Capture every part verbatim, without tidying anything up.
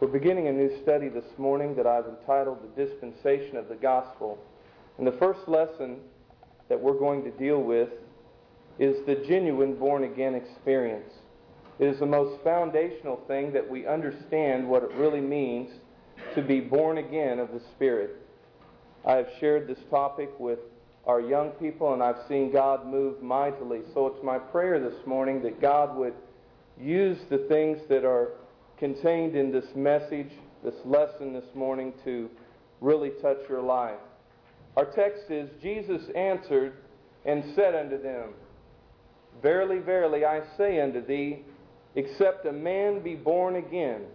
We're beginning a new study this morning that I've entitled The Dispensation of the Gospel. And the first lesson that we're going to deal with is the genuine born-again experience. It is the most foundational thing that we understand what it really means to be born again of the Spirit. I have shared this topic with our young people, and I've seen God move mightily. So it's my prayer this morning that God would use the things that are contained in this message, this lesson this morning, to really touch your life. Our text is, Jesus answered and said unto them, Verily, verily, I say unto thee, except a man be born again,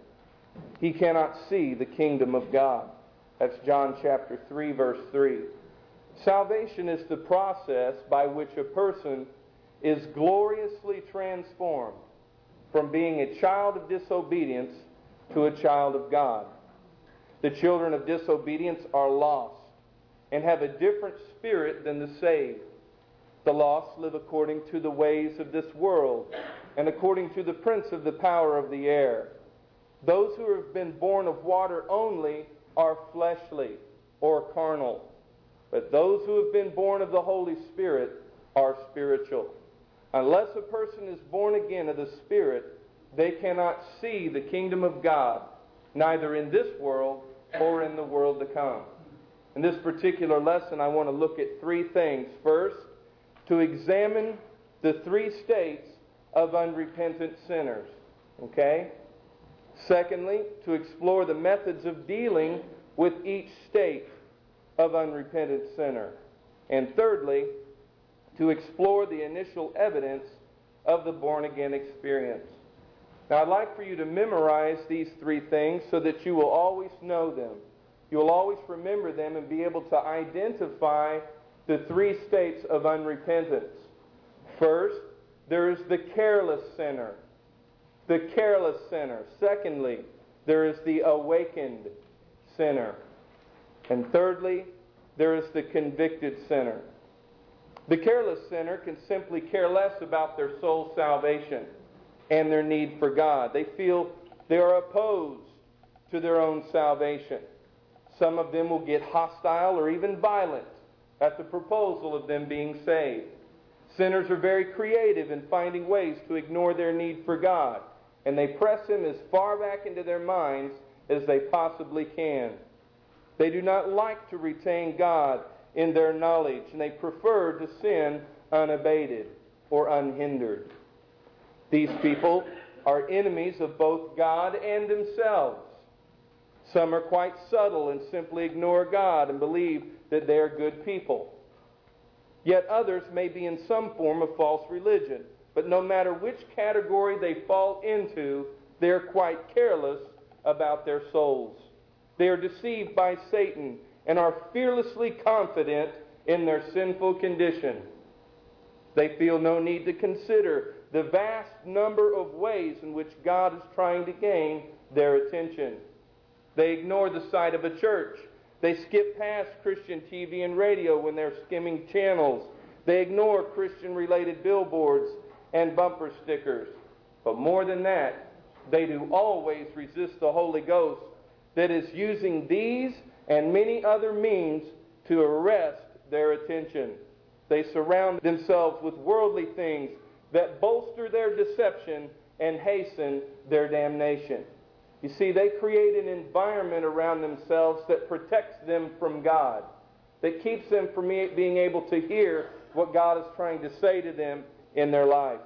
he cannot see the kingdom of God. That's John chapter three, verse three. Salvation is the process by which a person is gloriously transformed from being a child of disobedience to a child of God. The children of disobedience are lost and have a different spirit than the saved. The lost live according to the ways of this world and according to the prince of the power of the air. Those who have been born of water only are fleshly or carnal, but those who have been born of the Holy Spirit are spiritual. Unless a person is born again of the Spirit, they cannot see the kingdom of God, neither in this world or in the world to come. In this particular lesson, I want to look at three things. First, to examine the three states of unrepentant sinners. Okay? Secondly, to explore the methods of dealing with each state of unrepentant sinner. And thirdly, to explore the initial evidence of the born-again experience. Now, I'd like for you to memorize these three things so that you will always know them. You will always remember them and be able to identify the three states of unrepentance. First, there is the careless sinner. The careless sinner. Secondly, there is the awakened sinner. And thirdly, there is the convicted sinner. The careless sinner can simply care less about their soul's salvation and their need for God. They feel they are opposed to their own salvation. Some of them will get hostile or even violent at the proposal of them being saved. Sinners are very creative in finding ways to ignore their need for God, and they press Him as far back into their minds as they possibly can. They do not like to retain God in their knowledge, and they prefer to sin unabated or unhindered. These people are enemies of both God and themselves. Some are quite subtle and simply ignore God and believe that they are good people. Yet others may be in some form of false religion. But no matter which category they fall into, they are quite careless about their souls. They are deceived by Satan and are fearlessly confident in their sinful condition. They feel no need to consider the vast number of ways in which God is trying to gain their attention. They ignore the sight of a church. They skip past Christian T V and radio when they're skimming channels. They ignore Christian-related billboards and bumper stickers. But more than that, they do always resist the Holy Ghost that is using these and many other means to arrest their attention. They surround themselves with worldly things that bolster their deception and hasten their damnation. You see, they create an environment around themselves that protects them from God, that keeps them from being able to hear what God is trying to say to them in their life.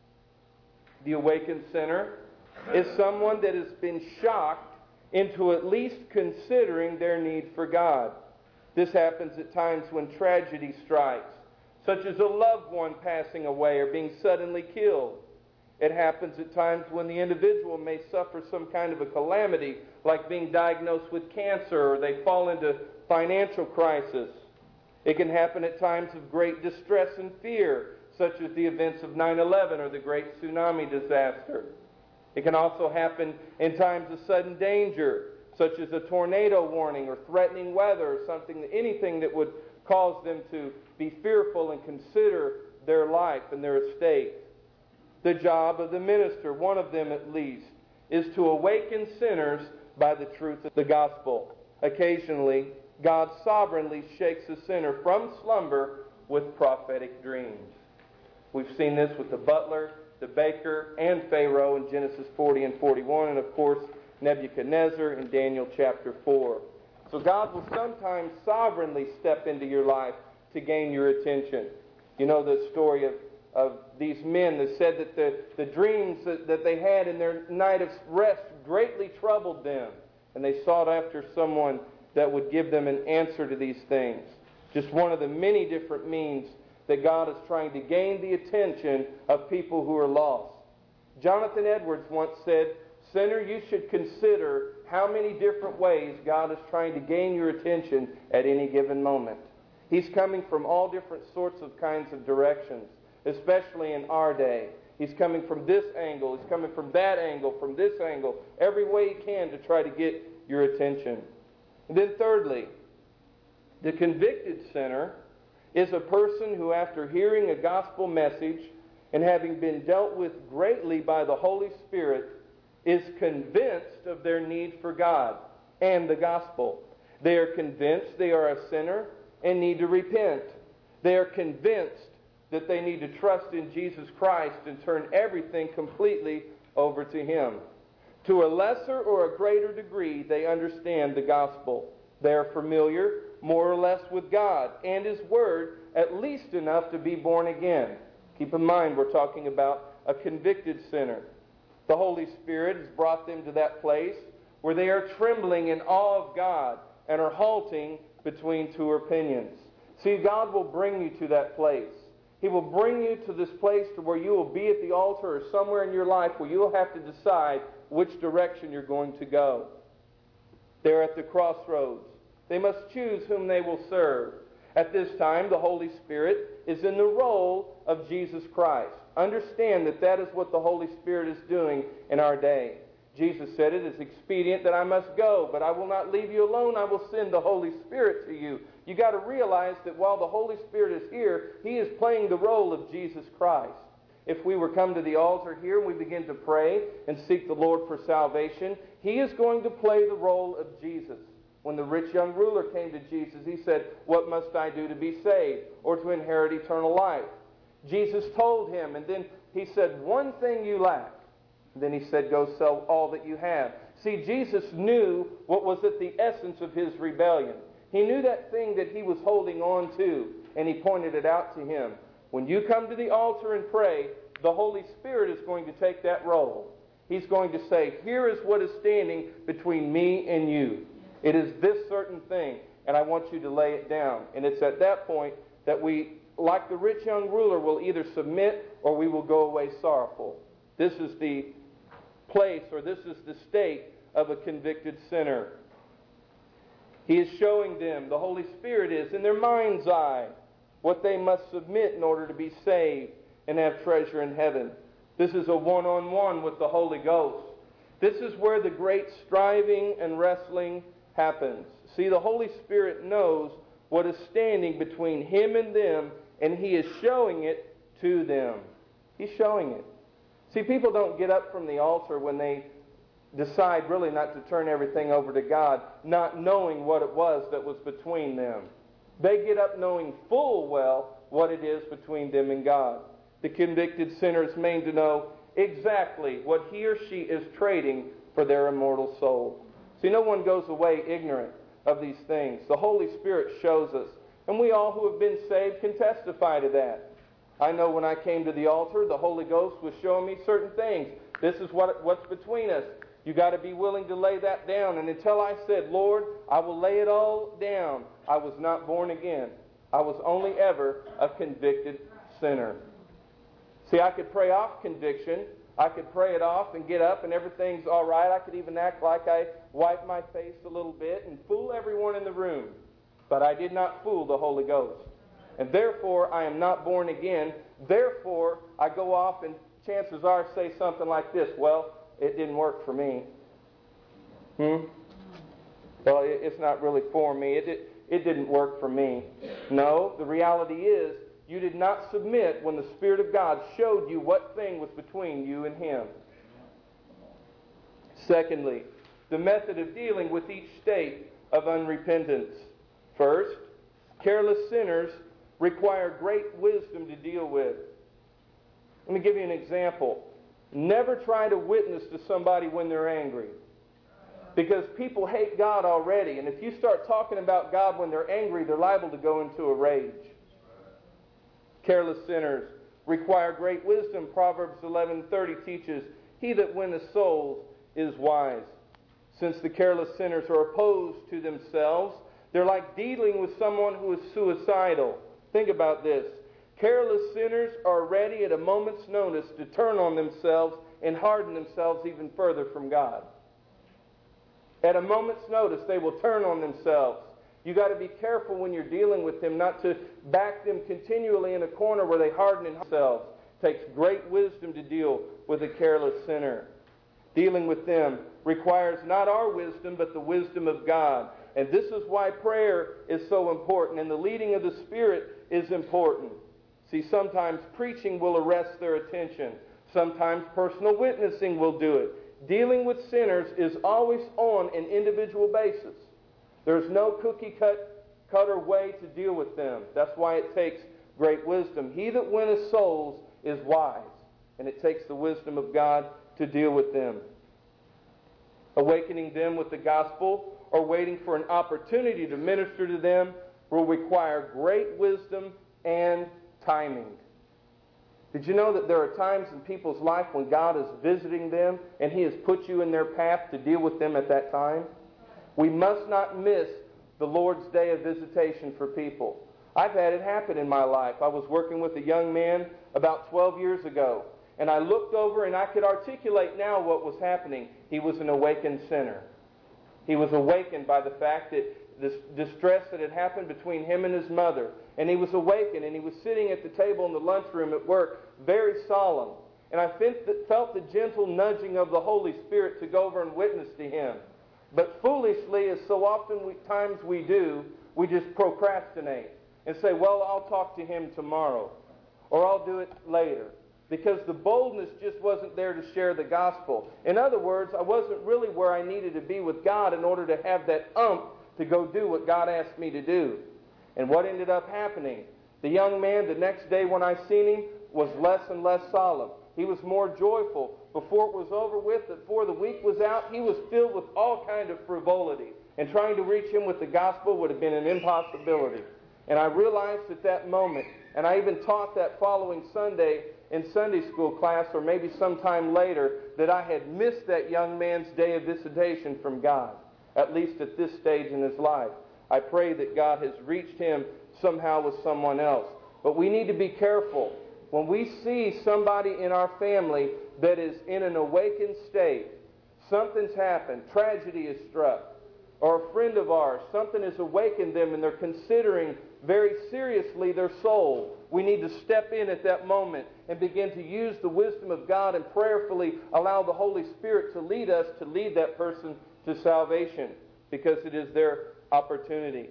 The awakened sinner is someone that has been shocked into at least considering their need for God. This happens at times when tragedy strikes, such as a loved one passing away or being suddenly killed. It happens at times when the individual may suffer some kind of a calamity, like being diagnosed with cancer, or they fall into financial crisis. It can happen at times of great distress and fear, such as the events of nine eleven or the great tsunami disaster. It can also happen in times of sudden danger, such as a tornado warning or threatening weather or something, anything that would cause them to be fearful and consider their life and their estate. The job of the minister, one of them at least, is to awaken sinners by the truth of the gospel. Occasionally, God sovereignly shakes a sinner from slumber with prophetic dreams. We've seen this with the butler, the baker, and Pharaoh in Genesis forty and forty-one, and of course Nebuchadnezzar in Daniel chapter four. So God will sometimes sovereignly step into your life to gain your attention. You know the story of, of these men that said that the, the dreams that, that they had in their night of rest greatly troubled them, and they sought after someone that would give them an answer to these things. Just one of the many different means that God is trying to gain the attention of people who are lost. Jonathan Edwards once said, "Sinner, you should consider how many different ways God is trying to gain your attention at any given moment. He's coming from all different sorts of kinds of directions, especially in our day. He's coming from this angle, he's coming from that angle, from this angle, every way he can to try to get your attention." And then thirdly, the convicted sinner is a person who, after hearing a gospel message and having been dealt with greatly by the Holy Spirit, is convinced of their need for God and the gospel. They are convinced they are a sinner and need to repent. They are convinced that they need to trust in Jesus Christ and turn everything completely over to Him. To a lesser or a greater degree, they understand the gospel. They are familiar, more or less, with God and His Word, at least enough to be born again. Keep in mind, we're talking about a convicted sinner. The Holy Spirit has brought them to that place where they are trembling in awe of God and are halting between two opinions. See, God will bring you to that place. He will bring you to this place to where you will be at the altar or somewhere in your life where you will have to decide which direction you're going to go. They're at the crossroads. They must choose whom they will serve. At this time, the Holy Spirit is in the role of Jesus Christ. Understand that that is what the Holy Spirit is doing in our day. Jesus said, "It is expedient that I must go, but I will not leave you alone. I will send the Holy Spirit to you." You've got to realize that while the Holy Spirit is here, He is playing the role of Jesus Christ. If we were come to the altar here and we begin to pray and seek the Lord for salvation, He is going to play the role of Jesus. When the rich young ruler came to Jesus, he said, "What must I do to be saved or to inherit eternal life?" Jesus told him, and then He said, "One thing you lack." And then He said, "Go sell all that you have." See, Jesus knew what was at the essence of his rebellion. He knew that thing that he was holding on to, and He pointed it out to him. When you come to the altar and pray, the Holy Spirit is going to take that role. He's going to say, "Here is what is standing between me and you. It is this certain thing, and I want you to lay it down." And it's at that point that we, like the rich young ruler, will either submit or we will go away sorrowful. This is the place, or this is the state of a convicted sinner. He is showing them, the Holy Spirit is, in their mind's eye, what they must submit in order to be saved and have treasure in heaven. This is a one-on-one with the Holy Ghost. This is where the great striving and wrestling happens. See, the Holy Spirit knows what is standing between Him and them, and He is showing it to them. He's showing it. See, people don't get up from the altar when they decide really not to turn everything over to God, not knowing what it was that was between them. They get up knowing full well what it is between them and God. The convicted sinner is made to know exactly what he or she is trading for their immortal soul. See, no one goes away ignorant of these things. The Holy Spirit shows us. And we all who have been saved can testify to that. I know when I came to the altar, the Holy Ghost was showing me certain things. This is what what's between us. You got to be willing to lay that down. And until I said, "Lord, I will lay it all down," I was not born again. I was only ever a convicted sinner. See, I could pray off conviction. I could pray it off and get up and everything's all right. I could even act like I wiped my face a little bit and fool everyone in the room. But I did not fool the Holy Ghost. And therefore, I am not born again. Therefore, I go off and chances are say something like this: "Well, it didn't work for me." Hmm? Well, it's not really for me. It, it, it didn't work for me. No, the reality is, you did not submit when the Spirit of God showed you what thing was between you and Him. Secondly, the method of dealing with each state of unrepentance. First, careless sinners require great wisdom to deal with. Let me give you an example. Never try to witness to somebody when they're angry. Because people hate God already, and if you start talking about God when they're angry, they're liable to go into a rage. Careless sinners require great wisdom. Proverbs eleven thirty teaches, "He that winneth souls is wise." Since the careless sinners are opposed to themselves, they're like dealing with someone who is suicidal. Think about this. Careless sinners are ready at a moment's notice to turn on themselves and harden themselves even further from God. At a moment's notice, they will turn on themselves. You've got to be careful when you're dealing with them not to back them continually in a corner where they harden themselves. It takes great wisdom to deal with a careless sinner. Dealing with them requires not our wisdom, but the wisdom of God. And this is why prayer is so important, and the leading of the Spirit is important. See, sometimes preaching will arrest their attention. Sometimes personal witnessing will do it. Dealing with sinners is always on an individual basis. There's no cookie-cut cutter way to deal with them. That's why it takes great wisdom. He that winneth souls is wise, and it takes the wisdom of God to deal with them. Awakening them with the gospel or waiting for an opportunity to minister to them will require great wisdom and timing. Did you know that there are times in people's life when God is visiting them and He has put you in their path to deal with them at that time? We must not miss the Lord's day of visitation for people. I've had it happen in my life. I was working with a young man about twelve years ago, and I looked over and I could articulate now what was happening. He was an awakened sinner. He was awakened by the fact that this distress that had happened between him and his mother. And he was awakened, and he was sitting at the table in the lunchroom at work, very solemn. And I felt the gentle nudging of the Holy Spirit to go over and witness to him. But foolishly, as so often we, times we do, we just procrastinate and say, well, I'll talk to him tomorrow, or I'll do it later. Because the boldness just wasn't there to share the gospel. In other words, I wasn't really where I needed to be with God in order to have that umph to go do what God asked me to do. And what ended up happening? The young man, the next day when I seen him, was less and less solemn. He was more joyful. Before it was over with, before the week was out, he was filled with all kind of frivolity. And trying to reach him with the gospel would have been an impossibility. And I realized at that moment, and I even taught that following Sunday in Sunday school class, or maybe sometime later, that I had missed that young man's day of visitation from God, at least at this stage in his life. I pray that God has reached him somehow with someone else. But we need to be careful. When we see somebody in our family that is in an awakened state, something's happened, tragedy is struck, or a friend of ours, something has awakened them and they're considering very seriously their soul, we need to step in at that moment and begin to use the wisdom of God and prayerfully allow the Holy Spirit to lead us to lead that person to salvation, because it is their opportunity.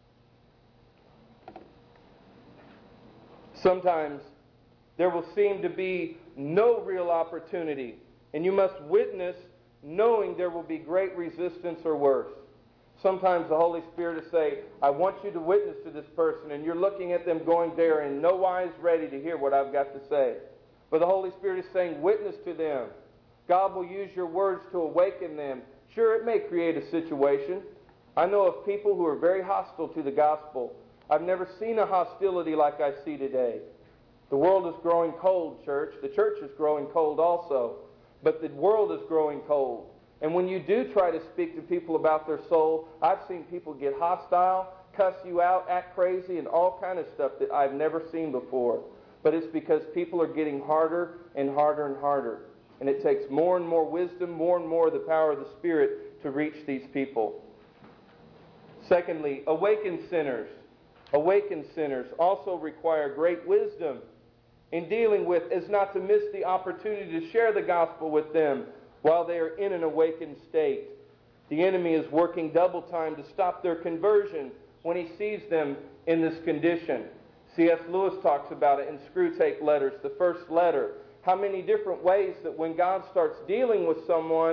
Sometimes there will seem to be no real opportunity, and you must witness knowing there will be great resistance or worse. Sometimes the Holy Spirit will say, I want you to witness to this person, and you're looking at them going there in no wise ready to hear what I've got to say. But the Holy Spirit is saying, witness to them. God will use your words to awaken them. Sure, it may create a situation. I know of people who are very hostile to the gospel. I've never seen a hostility like I see today. The world is growing cold, church. The church is growing cold also. But the world is growing cold. And when you do try to speak to people about their soul, I've seen people get hostile, cuss you out, act crazy, and all kind of stuff that I've never seen before. But it's because people are getting harder and harder and harder. And it takes more and more wisdom, more and more of the power of the Spirit to reach these people. Secondly, awakened sinners. Awakened sinners also require great wisdom in dealing with, is not to miss the opportunity to share the gospel with them while they are in an awakened state. The enemy is working double time to stop their conversion when he sees them in this condition. C S Lewis talks about it in Screwtape Letters, the first letter. How many different ways that when God starts dealing with someone,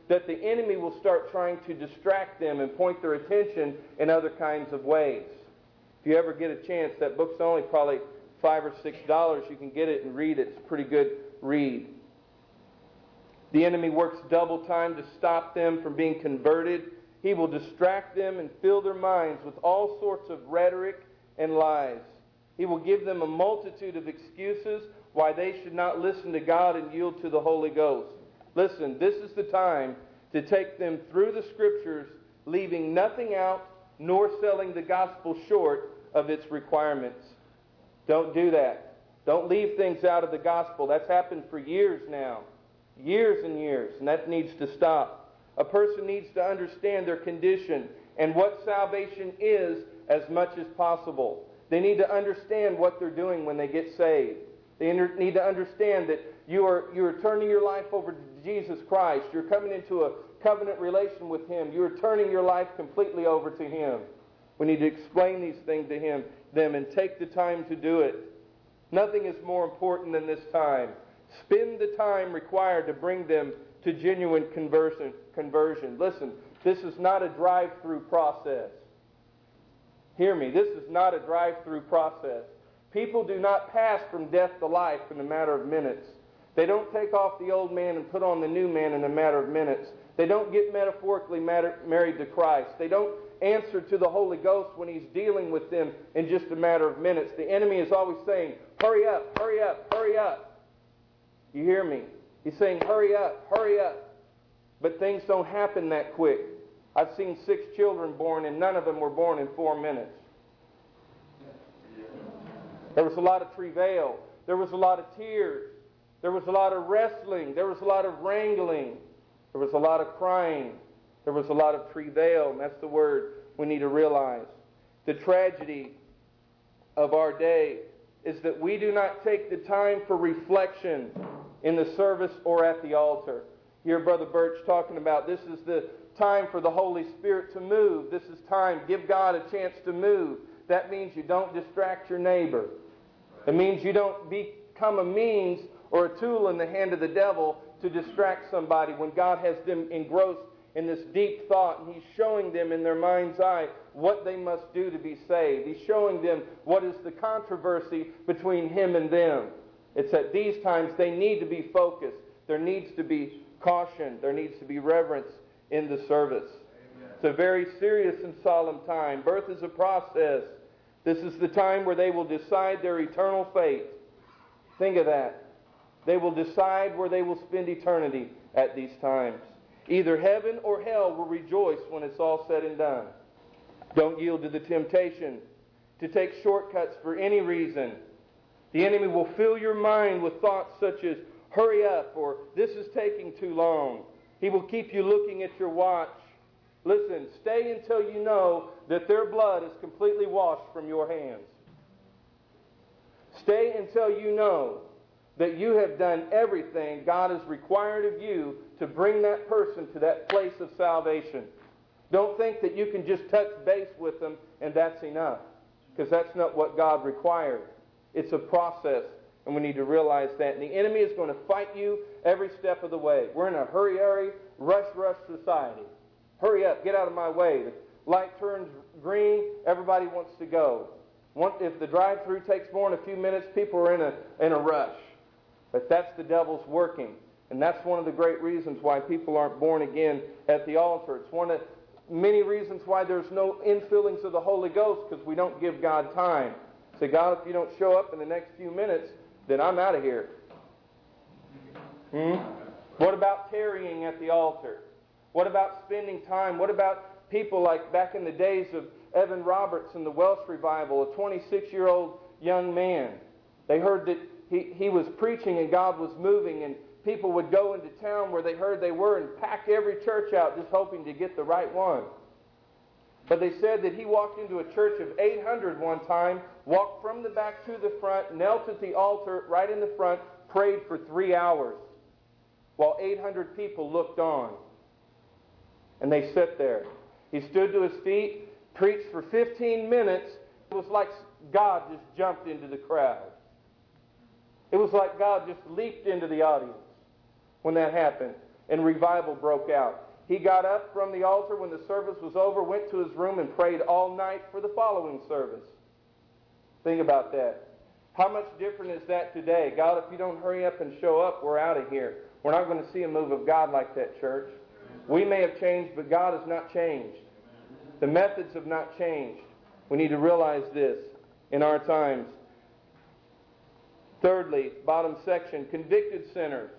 that the enemy will start trying to distract them and point their attention in other kinds of ways. If you ever get a chance, that book's only probably five or six dollars. You can get it and read it. It's a pretty good read. The enemy works double time to stop them from being converted. He will distract them and fill their minds with all sorts of rhetoric and lies. He will give them a multitude of excuses why they should not listen to God and yield to the Holy Ghost. Listen, this is the time to take them through the Scriptures, leaving nothing out, nor selling the gospel short of its requirements. Don't do that. Don't leave things out of the gospel. That's happened for years now. Years and years. And that needs to stop. A person needs to understand their condition and what salvation is as much as possible. They need to understand what they're doing when they get saved. They need to understand that you are, you are turning your life over to Jesus Christ. You're coming into a covenant relation with Him. You're turning your life completely over to Him. We need to explain these things to Him, them and take the time to do it. Nothing is more important than this time. Spend the time required to bring them to genuine conversion. conversion. Listen, this is not a drive-through process. Hear me, this is not a drive-through process. People do not pass from death to life in a matter of minutes. They don't take off the old man and put on the new man in a matter of minutes. They don't get metaphorically married to Christ. They don't answer to the Holy Ghost when He's dealing with them in just a matter of minutes. The enemy is always saying, hurry up, hurry up, hurry up. You hear me? He's saying, hurry up, hurry up. But things don't happen that quick. I've seen six children born, and none of them were born in four minutes. There was a lot of travail. There was a lot of tears. There was a lot of wrestling. There was a lot of wrangling. There was a lot of crying. There was a lot of travail, and that's the word we need to realize. The tragedy of our day is that we do not take the time for reflection in the service or at the altar. Hear Brother Birch talking about this is the time for the Holy Spirit to move. This is time. Give God a chance to move. That means you don't distract your neighbor. It means you don't become a means or a tool in the hand of the devil to distract somebody when God has them engrossed in this deep thought, and He's showing them in their mind's eye what they must do to be saved. He's showing them what is the controversy between Him and them. It's at these times they need to be focused. There needs to be caution. There needs to be reverence in the service. Amen. It's a very serious and solemn time. Birth is a process. This is the time where they will decide their eternal fate. Think of that. They will decide where they will spend eternity at these times. Either heaven or hell will rejoice when it's all said and done. Don't yield to the temptation to take shortcuts for any reason. The enemy will fill your mind with thoughts such as, hurry up, or this is taking too long. He will keep you looking at your watch. Listen, stay until you know that their blood is completely washed from your hands. Stay until you know that you have done everything God has required of you to bring that person to that place of salvation. Don't think that you can just touch base with them and that's enough, because that's not what God required. It's a process, and we need to realize that. And the enemy is going to fight you every step of the way. We're in a hurry-hurry, rush-rush society. Hurry up, get out of my way. The light turns green, everybody wants to go. If the drive-through takes more than a few minutes, people are in a, in a rush. But that's the devil's working. And that's one of the great reasons why people aren't born again at the altar. It's one of many reasons why there's no infillings of the Holy Ghost, because we don't give God time. Say, God, if you don't show up in the next few minutes, then I'm out of here. Hmm? What about tarrying at the altar? What about spending time? What about people like back in the days of Evan Roberts in the Welsh revival, a twenty-six-year-old young man? They heard that he, he was preaching and God was moving, and people would go into town where they heard they were and pack every church out just hoping to get the right one. But they said that he walked into a church of eight hundred one time, walked from the back to the front, knelt at the altar right in the front, prayed for three hours while eight hundred people looked on. And they sat there. He stood to his feet, preached for fifteen minutes. It was like God just jumped into the crowd. It was like God just leaped into the audience when that happened. and revival broke out. He got up from the altar when the service was over, went to his room, and prayed all night for the following service. Think about that. How much different is that today? God, if you don't hurry up and show up, we're out of here. We're not going to see a move of God like that, church. We may have changed, but God has not changed. The methods have not changed. We need to realize this in our times. Thirdly, bottom section, convicted sinners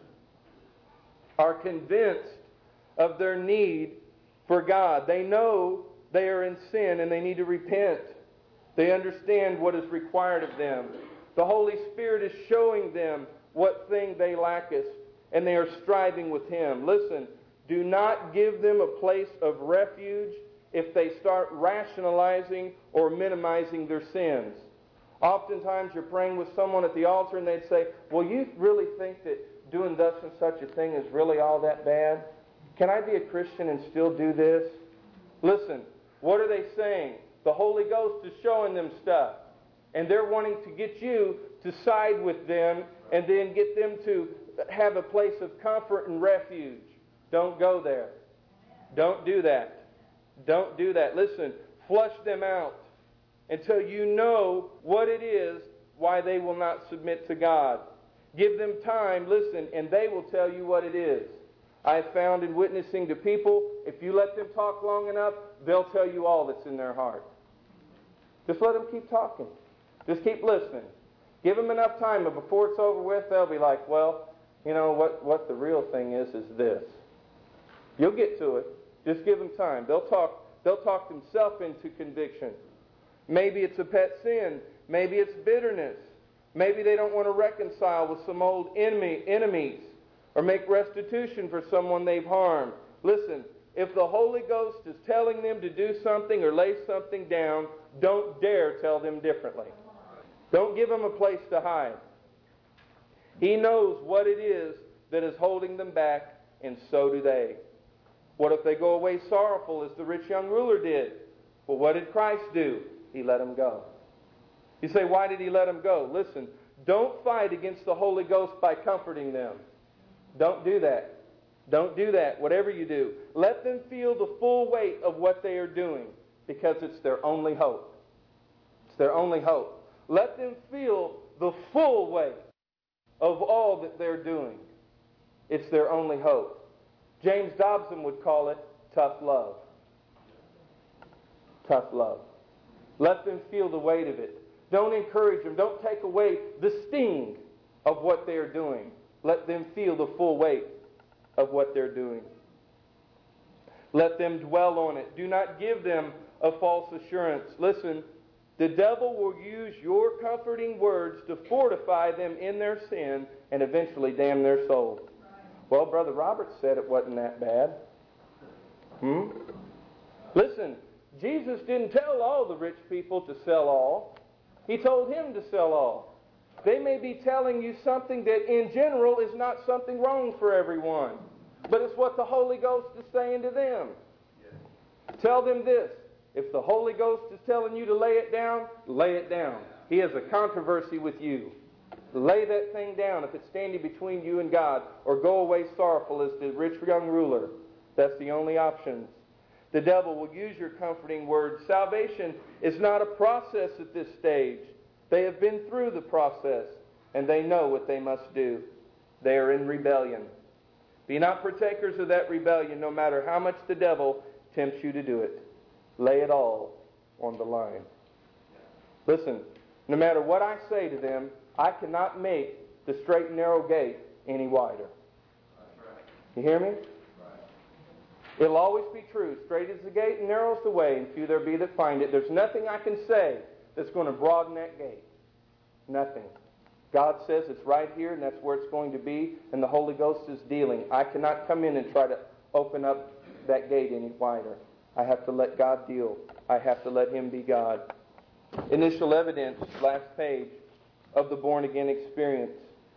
are convinced of their need for God. They know they are in sin and they need to repent. They understand what is required of them. The Holy Spirit is showing them what thing they lacketh, and they are striving with Him. Listen, do not give them a place of refuge if they start rationalizing or minimizing their sins. Oftentimes you're praying with someone at the altar and they'd say, well, you really think that doing thus and such a thing is really all that bad? Can I be a Christian and still do this? Listen, what are they saying? The Holy Ghost is showing them stuff. And they're wanting to get you to side with them and then get them to have a place of comfort and refuge. Don't go there. Don't do that. Don't do that. Listen, flush them out until you know what it is why they will not submit to God. Give them time, listen, and they will tell you what it is. I have found in witnessing to people, if you let them talk long enough, they'll tell you all that's in their heart. Just let them keep talking. Just keep listening. Give them enough time, but before it's over with, they'll be like, well, you know, what, what the real thing is is this. You'll get to it. Just give them time. They'll talk, they'll talk themselves into conviction. Maybe it's a pet sin. Maybe it's bitterness. Maybe they don't want to reconcile with some old enemy, enemies or make restitution for someone they've harmed. Listen, if the Holy Ghost is telling them to do something or lay something down, don't dare tell them differently. Don't give them a place to hide. He knows what it is that is holding them back, and so do they. What if they go away sorrowful as the rich young ruler did? Well, what did Christ do? He let him go. You say, why did He let him go? Listen, don't fight against the Holy Ghost by comforting them. Don't do that. Don't do that, whatever you do. Let them feel the full weight of what they are doing, because it's their only hope. It's their only hope. Let them feel the full weight of all that they're doing. It's their only hope. James Dobson would call it tough love. Tough love. Let them feel the weight of it. Don't encourage them. Don't take away the sting of what they're doing. Let them feel the full weight of what they're doing. Let them dwell on it. Do not give them a false assurance. Listen, the devil will use your comforting words to fortify them in their sin and eventually damn their soul. Well, Brother Robert said it wasn't that bad. Hmm? Listen, Jesus didn't tell all the rich people to sell all. He told him to sell all. They may be telling you something that in general is not something wrong for everyone, but it's what the Holy Ghost is saying to them. Tell them this. If the Holy Ghost is telling you to lay it down, lay it down. He has a controversy with you. Lay that thing down if it's standing between you and God, or go away sorrowful as the rich young ruler. That's the only options. The devil will use your comforting words. Salvation is not a process at this stage. They have been through the process, and they know what they must do. They are in rebellion. Be not partakers of that rebellion, no matter how much the devil tempts you to do it. Lay it all on the line. Listen, no matter what I say to them, I cannot make the straight and narrow gate any wider. You hear me? It'll always be true. Straight is the gate and narrow is the way, and few there be that find it. There's nothing I can say that's going to broaden that gate. Nothing. God says it's right here, and that's where it's going to be, and the Holy Ghost is dealing. I cannot come in and try to open up that gate any wider. I have to let God deal. I have to let Him be God. Initial evidence, last page, of the born-again experience.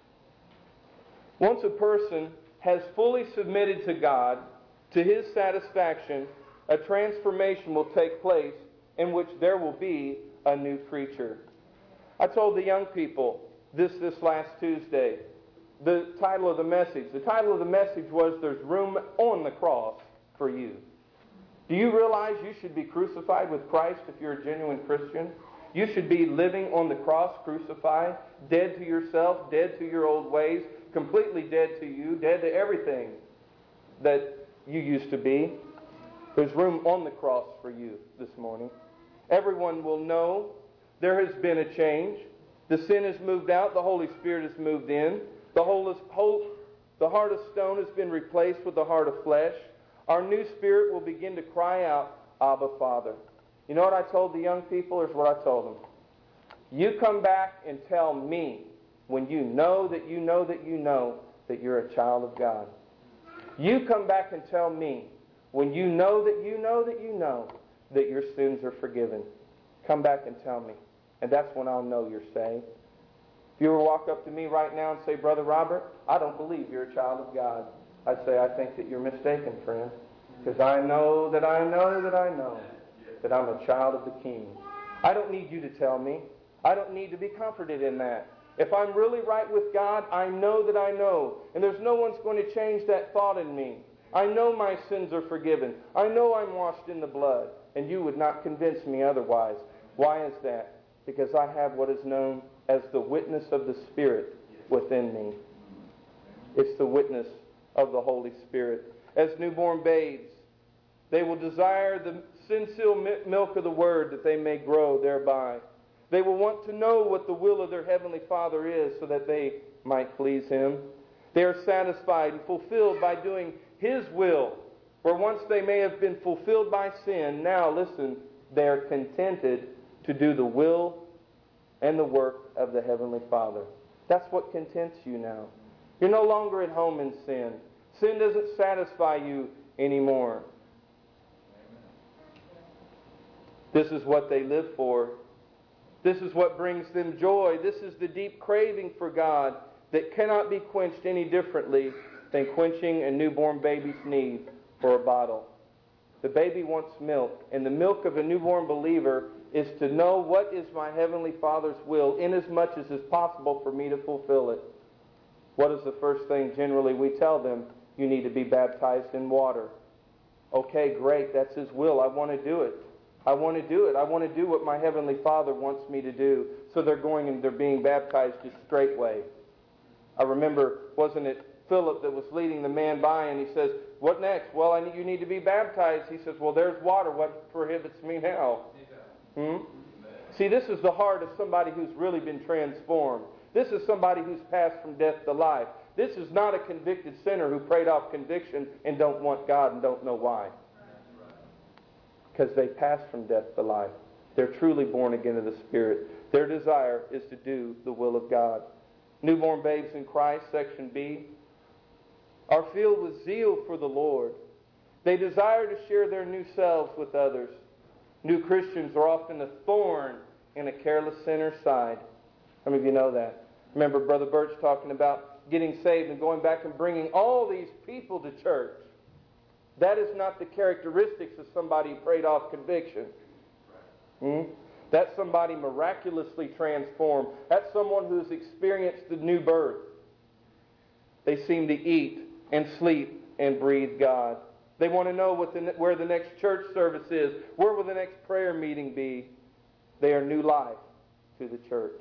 Once a person has fully submitted to God, to His satisfaction, a transformation will take place in which there will be a new creature. I told the young people this this last Tuesday the title of the message. The title of the message was There's Room on the Cross for You. Do you realize you should be crucified with Christ if you're a genuine Christian? You should be living on the cross, crucified, dead to yourself, dead to your old ways, completely dead to you, dead to everything that you used to be. There's room on the cross for you this morning. Everyone will know there has been a change. The sin has moved out. The Holy Spirit has moved in. The, whole is, whole, the heart of stone has been replaced with the heart of flesh. Our new spirit will begin to cry out, Abba, Father. You know what I told the young people? Here's what I told them. You come back and tell me when you know that you know that you know that you're a child of God. You come back and tell me when you know that you know that you know that your sins are forgiven. Come back and tell me. And that's when I'll know you're saved. If you were to walk up to me right now and say, Brother Robert, I don't believe you're a child of God, I'd say, I think that you're mistaken, friend. Because I know that I know that I know that I'm a child of the King. I don't need you to tell me. I don't need to be comforted in that. If I'm really right with God, I know that I know. And there's no one's going to change that thought in me. I know my sins are forgiven. I know I'm washed in the blood. And you would not convince me otherwise. Why is that? Because I have what is known as the witness of the Spirit within me. It's the witness of the Holy Spirit. As newborn babes, they will desire the sincere milk of the Word that they may grow thereby. They will want to know what the will of their Heavenly Father is so that they might please Him. They are satisfied and fulfilled by doing His will. Where once they may have been fulfilled by sin, now, listen, they are contented to do the will and the work of the Heavenly Father. That's what contents you now. You're no longer at home in sin. Sin doesn't satisfy you anymore. This is what they live for. This is what brings them joy. This is the deep craving for God that cannot be quenched any differently than quenching a newborn baby's need for a bottle. The baby wants milk, and the milk of a newborn believer is to know what is my Heavenly Father's will, inasmuch as it's possible for me to fulfill it. What is the first thing generally we tell them? You need to be baptized in water. Okay, great, that's His will. I want to do it. I want to do it. I want to do what my Heavenly Father wants me to do. So they're going and they're being baptized just straightway. I remember, wasn't it Philip that was leading the man by, and he says, what next? Well, I need, you need to be baptized. He says, well, there's water. What prohibits me now? Hmm? See, this is the heart of somebody who's really been transformed. This is somebody who's passed from death to life. This is not a convicted sinner who prayed off conviction and don't want God and don't know why. Because they passed from death to life. They're truly born again of the Spirit. Their desire is to do the will of God. Newborn babes in Christ, section B, are filled with zeal for the Lord. They desire to share their new selves with others. New Christians are often a thorn in a careless sinner's side. How many of you know that? Remember Brother Birch talking about getting saved and going back and bringing all these people to church. That is not the characteristics of somebody who prayed off conviction. Hmm? That's somebody miraculously transformed. That's someone who's experienced the new birth. They seem to eat and sleep and breathe God. They want to know what the, where the next church service is. Where will the next prayer meeting be? They are new life to the church.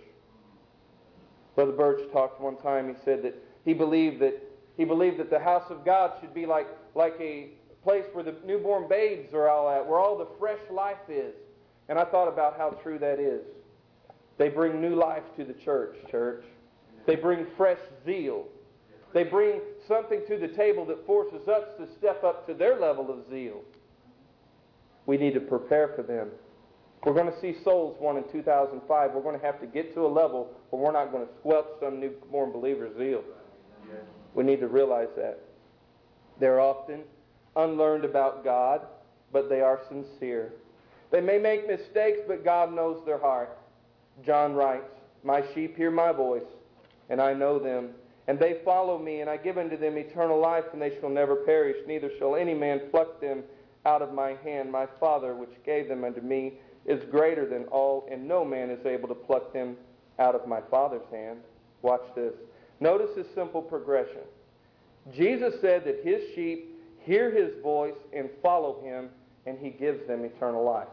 Brother Birch talked one time. He said that he believed that he believed that the house of God should be like, like a place where the newborn babes are all at, where all the fresh life is. And I thought about how true that is. They bring new life to the church, church. They bring fresh zeal. They bring something to the table that forces us to step up to their level of zeal. We need to prepare for them. We're going to see souls won in two thousand five. We're going to have to get to a level where we're not going to squelch some newborn believer's zeal. We need to realize that. They're often unlearned about God, but they are sincere. They may make mistakes, but God knows their heart. John writes, my sheep hear my voice, and I know them, and they follow me, and I give unto them eternal life, and they shall never perish, neither shall any man pluck them out of my hand. My Father, which gave them unto me, is greater than all, and no man is able to pluck them out of my Father's hand. Watch this. Notice this simple progression. Jesus said that His sheep hear His voice and follow Him, and He gives them eternal life.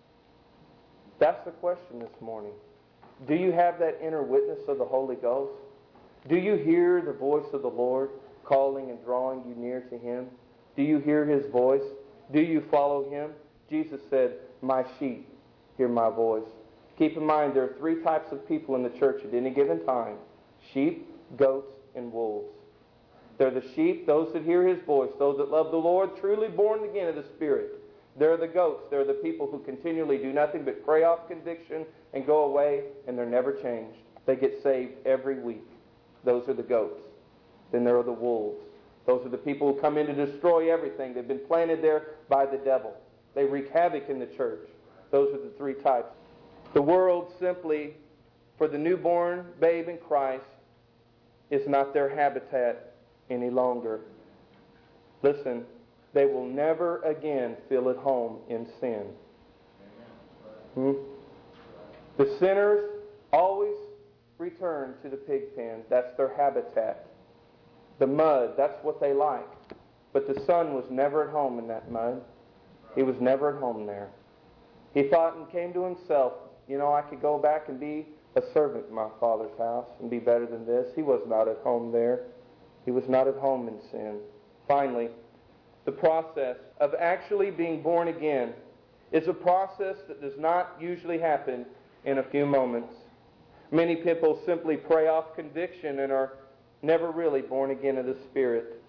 That's the question this morning. Do you have that inner witness of the Holy Ghost? Do you hear the voice of the Lord calling and drawing you near to Him? Do you hear His voice? Do you follow Him? Jesus said, "My sheep hear my voice." Keep in mind, there are three types of people in the church at any given time: sheep, goats, and wolves. They're the sheep, those that hear His voice, those that love the Lord, truly born again of the Spirit. They're the goats. They're the people who continually do nothing but pray off conviction and go away, and they're never changed. They get saved every week. Those are the goats. Then there are the wolves. Those are the people who come in to destroy everything. They've been planted there by the devil. They wreak havoc in the church. Those are the three types. The world simply, for the newborn babe in Christ, is not their habitat any longer. Listen, they will never again feel at home in sin. Hmm? The sinners always return to the pig pen. That's their habitat. The mud, that's what they like. But the son was never at home in that mud. He was never at home there. He thought and came to himself, you know, I could go back and be a servant in my father's house and be better than this. He was not at home there. He was not at home in sin. Finally, the process of actually being born again is a process that does not usually happen in a few moments. Many people simply pray off conviction and are never really born again of the Spirit.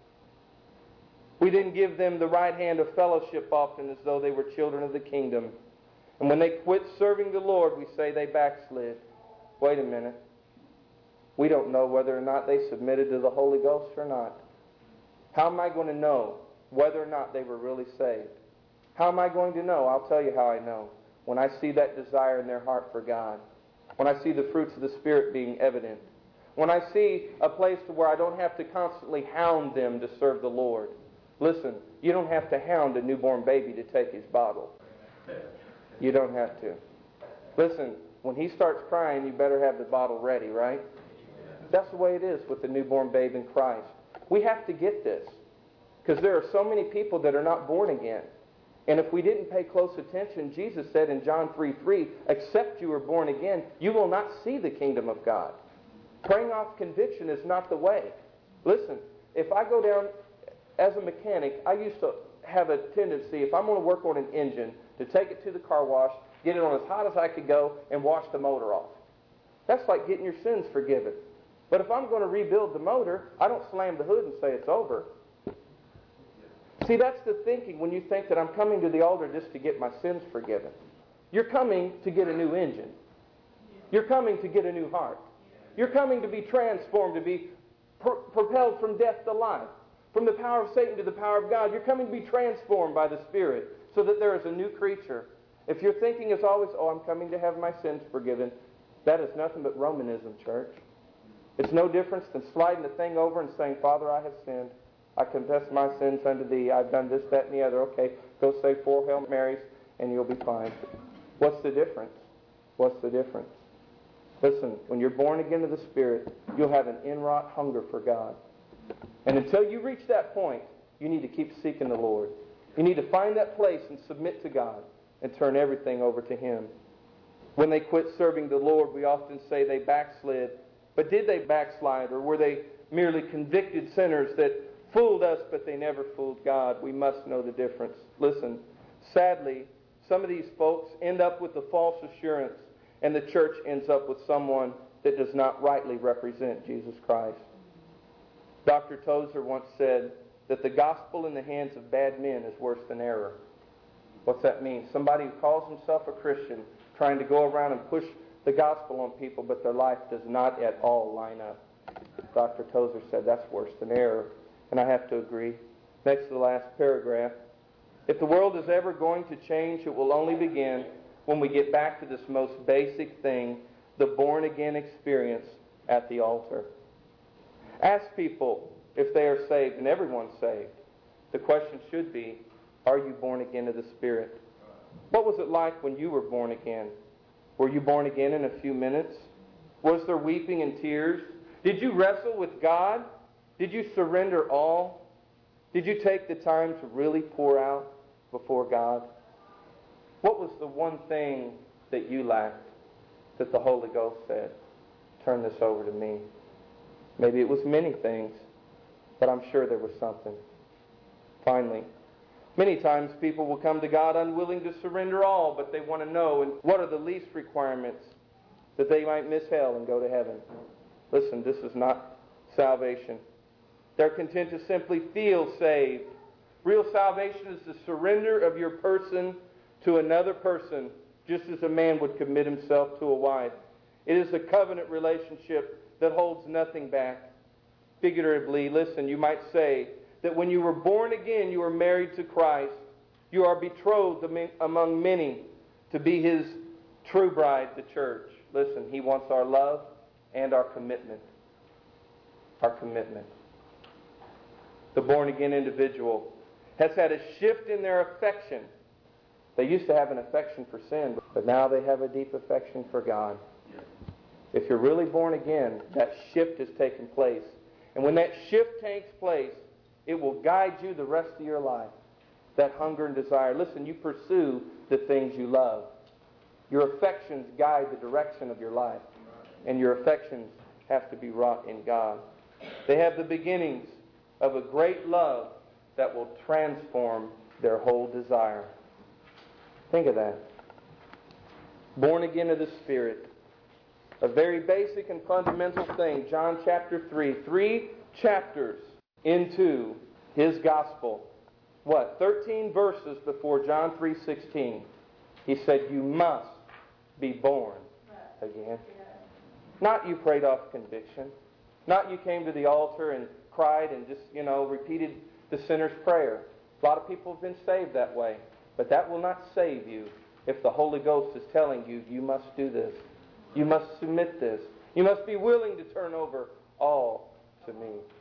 We didn't give them the right hand of fellowship often as though they were children of the kingdom. And when they quit serving the Lord, we say they backslid. Wait a minute. We don't know whether or not they submitted to the Holy Ghost or not. How am I going to know whether or not they were really saved? How am I going to know? I'll tell you how I know. When I see that desire in their heart for God. When I see the fruits of the Spirit being evident. When I see a place to where I don't have to constantly hound them to serve the Lord. Listen, you don't have to hound a newborn baby to take his bottle. You don't have to. Listen, when he starts crying, you better have the bottle ready, right? That's the way it is with the newborn babe in Christ. We have to get this. Because there are so many people that are not born again. And if we didn't pay close attention, Jesus said in John three three, except you are born again, you will not see the kingdom of God. Praying off conviction is not the way. Listen, if I go down as a mechanic, I used to have a tendency, if I'm going to work on an engine, to take it to the car wash, get it on as hot as I could go, and wash the motor off. That's like getting your sins forgiven. But if I'm going to rebuild the motor, I don't slam the hood and say it's over. See, that's the thinking when you think that I'm coming to the altar just to get my sins forgiven. You're coming to get a new engine. You're coming to get a new heart. You're coming to be transformed, to be pro- propelled from death to life. From the power of Satan to the power of God. You're coming to be transformed by the Spirit so that there is a new creature. If your thinking is always, oh, I'm coming to have my sins forgiven, that is nothing but Romanism, church. It's no difference than sliding the thing over and saying, Father, I have sinned. I confess my sins unto Thee. I've done this, that, and the other. Okay, go say four Hail Marys and you'll be fine. What's the difference? What's the difference? Listen, when you're born again of the Spirit, you'll have an inwrought hunger for God. And until you reach that point, you need to keep seeking the Lord. You need to find that place and submit to God and turn everything over to Him. When they quit serving the Lord, we often say they backslid. But did they backslide, or were they merely convicted sinners that fooled us, but they never fooled God? We must know the difference. Listen, sadly, some of these folks end up with a false assurance, and the church ends up with someone that does not rightly represent Jesus Christ. Doctor Tozer once said that the gospel in the hands of bad men is worse than error. What's that mean? Somebody who calls himself a Christian, trying to go around and push the gospel on people, but their life does not at all line up. Doctor Tozer said that's worse than error. And I have to agree. Next to the last paragraph. If the world is ever going to change, it will only begin when we get back to this most basic thing, the born-again experience at the altar. Ask people if they are saved, and everyone's saved. The question should be, are you born again of the Spirit? What was it like when you were born again? Were you born again in a few minutes? Was there weeping and tears? Did you wrestle with God? Did you surrender all? Did you take the time to really pour out before God? What was the one thing that you lacked that the Holy Ghost said, turn this over to me? Maybe it was many things, but I'm sure there was something. Finally, many times people will come to God unwilling to surrender all, but they want to know and what are the least requirements that they might miss hell and go to heaven. Listen, this is not salvation. They're content to simply feel saved. Real salvation is the surrender of your person to another person, just as a man would commit himself to a wife. It is a covenant relationship that holds nothing back. Figuratively, listen, you might say that when you were born again, you were married to Christ. You are betrothed among many to be His true bride, the church. Listen, He wants our love and our commitment. Our commitment. The born-again individual has had a shift in their affection. They used to have an affection for sin, but now they have a deep affection for God. If you're really born again, that shift has taken place. And when that shift takes place, it will guide you the rest of your life. That hunger and desire. Listen, you pursue the things you love. Your affections guide the direction of your life. And your affections have to be wrought in God. They have the beginnings of a great love that will transform their whole desire. Think of that. Born again of the Spirit. A very basic and fundamental thing. John chapter three. Three chapters into His gospel. What? Thirteen verses before John three sixteen. He said, you must be born again. Not you prayed off conviction. Not you came to the altar and cried and just, you know, repeated the sinner's prayer. A lot of people have been saved that way. But that will not save you if the Holy Ghost is telling you, you must do this. You must submit this. You must be willing to turn over all to me.